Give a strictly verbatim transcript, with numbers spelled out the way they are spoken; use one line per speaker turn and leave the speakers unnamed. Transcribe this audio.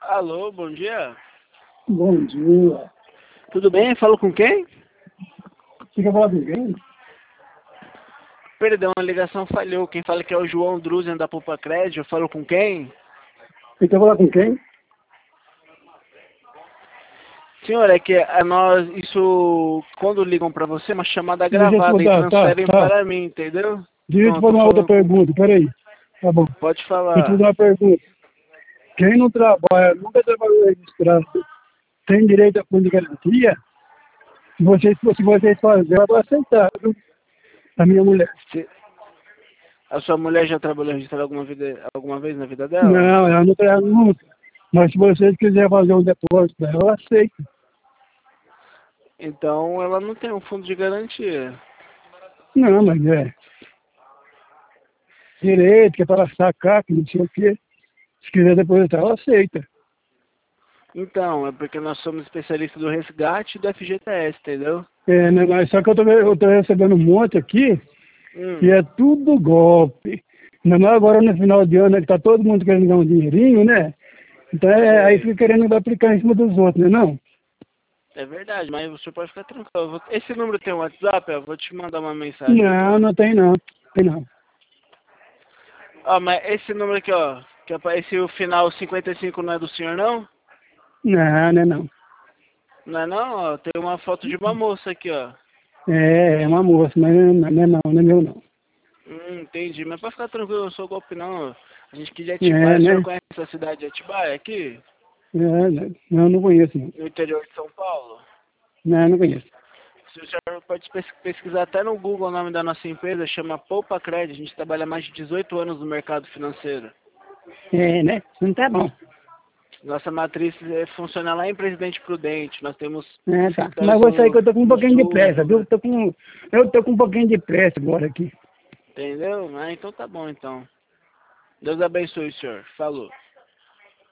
Alô, bom dia.
Bom dia.
Tudo bem? Falo com quem?
Você quer falar com quem?
Perdão, a ligação falhou. Quem fala que é o João Druzen da Poupa Crédito. Eu falo com quem?
Você quer falar com quem?
Senhor, é que a nós, isso, quando ligam para você, é uma chamada
Deixa eu te
gravada e
contar, tá,
transferem
tá.
para mim, entendeu?
Deixa eu te
Não, tô
fazer uma outra
falando com...
pergunta, peraí. Tá bom.
Pode
Deixa eu te fazer
falar.
uma pergunta. Quem não trabalha, nunca trabalhou registrado, tem direito a fundo de garantia? Se vocês, se vocês fazerem, eu vou aceitar, viu? A minha mulher.
Se... A sua mulher já trabalhou registrada alguma, vida, alguma vez na vida dela?
Não, ela não trabalha nunca. Mas se vocês quiserem fazer um depósito dela, eu aceito.
Então ela não tem um fundo de garantia.
Não, mas é. Direito, que é para sacar, que não sei o quê. Se quiser depositar, ela aceita.
Então, é porque nós somos especialistas do resgate e do F G T S, entendeu?
É, né, mas só que eu tô, eu tô recebendo um monte aqui,
Hum.
que é tudo golpe. Ainda mais agora no final de ano, né, que tá todo mundo querendo ganhar um dinheirinho, né? Então é, aí fica querendo aplicar em cima dos outros, né não?
É verdade, mas você pode ficar tranquilo. Eu vou- Esse número tem um WhatsApp? Eu vou te mandar uma mensagem.
Não, não tem não. Tem não.
Ó, mas esse número aqui, ó, que aparece o final cinquenta e cinco não é do senhor, não?
Não, não é não.
Não é não? Ó, tem uma foto de uma moça aqui, ó.
É, é uma moça, mas não, não é não, não é meu não.
Hum, entendi. Mas pode ficar tranquilo, eu não sou golpe, não. A gente aqui de
É,
Atibaia. O senhor
né?
conhece essa cidade de Atibaia aqui?
É, né? Não, não conheço não.
No interior de São Paulo?
Não, não conheço.
Se o senhor pode pes- pesquisar até no Google o nome da nossa empresa, chama Poupa Crédito. A gente trabalha há mais de dezoito anos no mercado financeiro.
É, né? Não tá bom.
Nossa matriz é, funciona lá em Presidente Prudente. Nós temos
É, tá.
escritórios
Mas vou sair
no,
que eu tô com um
no
pouquinho de
sul,
pressa,
no
viu?
Rio.
Eu tô com, eu tô com um pouquinho de pressa agora aqui.
Entendeu? Ah, então tá bom, então. Deus abençoe o senhor. Falou.